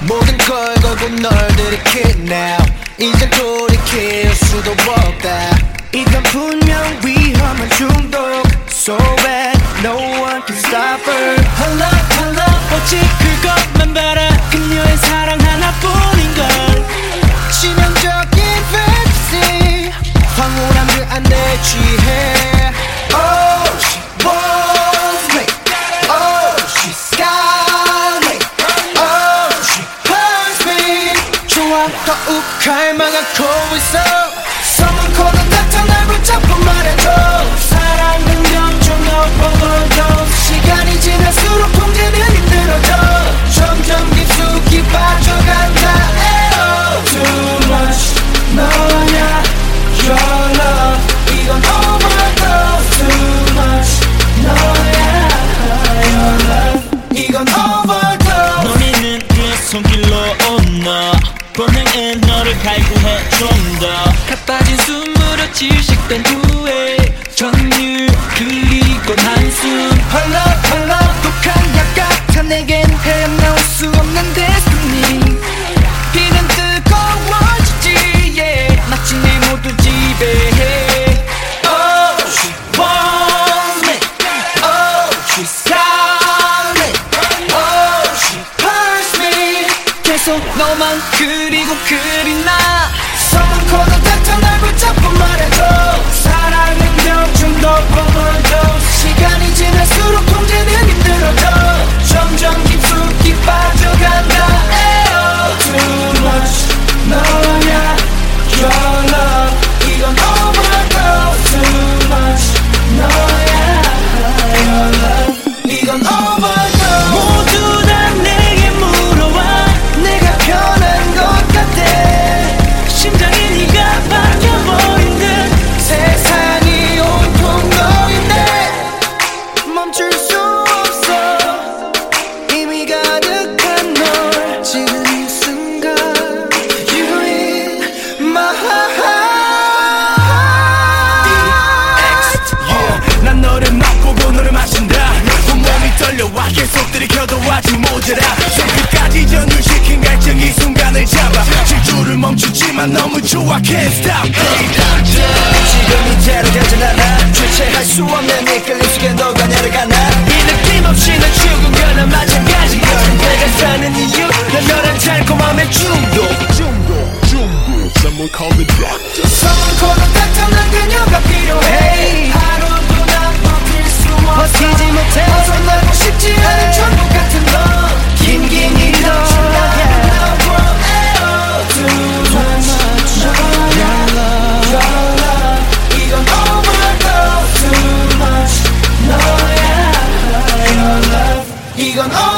모든 걸 걸고 널 들이킬 now 이제 돌이킬 수도 없다. 이건 분명 위험한 중독 So bad, no one can stop her. 헐렁 오직 그것만 바라 그녀의 사랑 하나뿐인걸. 치명적인 fantasy 황홀함을 안내 취해. Oh, she wants me. Oh, she's got me. Oh, she hurts me. 좋아 더욱 갈망하고 있어. 서문코는 나타날 붙잡고 말해줘. 사랑은 점점 overdose. 시간이 지날수록 통제는 힘들어져. 점점 깊숙이 빠져간다. 에어. Too much 너냐 your love 이건 overdose. Too much 너야 your love 이건 overdose. 너희는 그의 손길로 온너 본능에 너를 갈구해 좀 더 가빠진 숨으로 질식된 후에 전율 그리고 한숨. 헐렁 독한 약 같아 내겐 헤어나올 수 없는 destiny. 비는 뜨거워지지 yeah. 마치 내 모두 지배해. Oh, she wants me. Oh, she's got me. Oh, she hurts me. 계속 너만 그리고 그리나. 서문코는 나타날 붙잡고 말해줘. 사랑은 병중독 overdose. 시간이 지날수록 통제는 힘들어져. 점점 깊숙이 빠져간다. 에어. Too much 너냐 your love 이건 overdose. Too much 너야 your love 이건 overdose. 모두 다 내게 물어와 내가 변한 것 같아. 심장이 네가 바뀌어버린 듯. 세상이 온통 너인데 멈출 수 없어. 이미 가득한 널 지금 이 순간 You in my heart. yeah. 난 너를 맛보고 너를 마신다. 온몸이 떨려와 계속 들이켜도 아직 모자라. 새끝까지 전율시킨 갈증 이 순간을 잡아. 질주를 멈추지만 너무 좋아 Can't stop. 지금 이대로 되진 않아. 주체할 수 없는 이끌림 속에 너가 내려가나. 이 느낌 없이 난 죽은 거나 마찬가지야. 내가 사는 이유 난 너란 달콤함의 중독. Someone call me doctor. 서문코는 나타난 그녀가 필요해. 하루도 난 버틸 수 없어. 버티지 못해 벗어나고 싶지 않은 천국 같은 너. 긴긴 이런 이건 overdose. 너야 your love 이건 overdose.